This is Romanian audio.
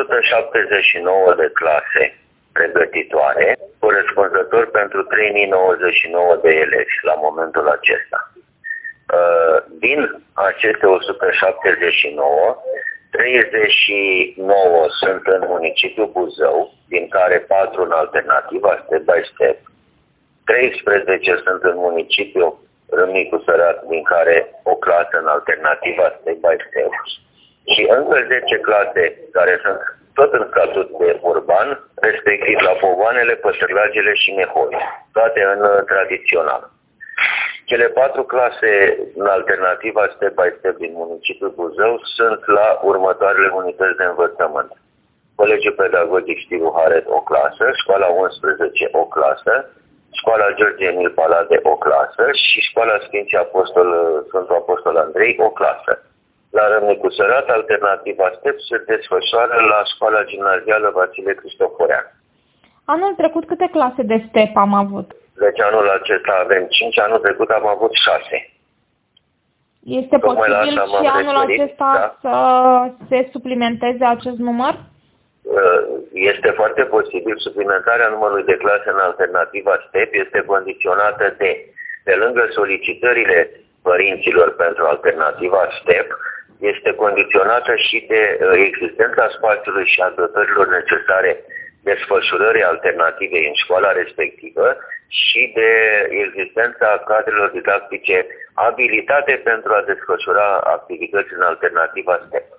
179 de clase pregătitoare, corespunzător pentru 3099 de elevi la momentul acesta. Din aceste 179, 39 sunt în municipiul Buzău, din care 4 în alternativa Step by Step, 13 sunt în municipiul Râmnicu Sărat, din care o clasă în alternativa Step by Step, și încă 10 clase care sunt tot în statut de urban, respectiv la Pogoanele, Păstrălagele și Mehoi, toate în tradițional. Cele 4 clase în alternativa Step by Step din municipiul Buzău sunt la următoarele unități de învățământ. Colegiul Pedagogic Stivu Haret, o clasă, Școala 11, o clasă, Școala George Emil Palade, o clasă și Școala Sfântul Apostol Andrei, o clasă. La Râmnicu Sărat, alternativa Step se desfășoară la Școala Gimnazială Vasile Cristoforean. Anul trecut câte clase de STEP am avut? Deci anul acesta avem 5, anul trecut am avut 6. Este posibil și anul acesta să se suplimenteze acest număr? Este foarte posibil. Suplimentarea numărului de clase în alternativa STEP este condiționată pe lângă solicitările părinților pentru alternativa STEP, este condiționată și de existența spațiului și a dotărilor necesare desfășurării alternativei în școala respectivă și de existența cadrelor didactice abilitate pentru a desfășura activități în alternativa STEP.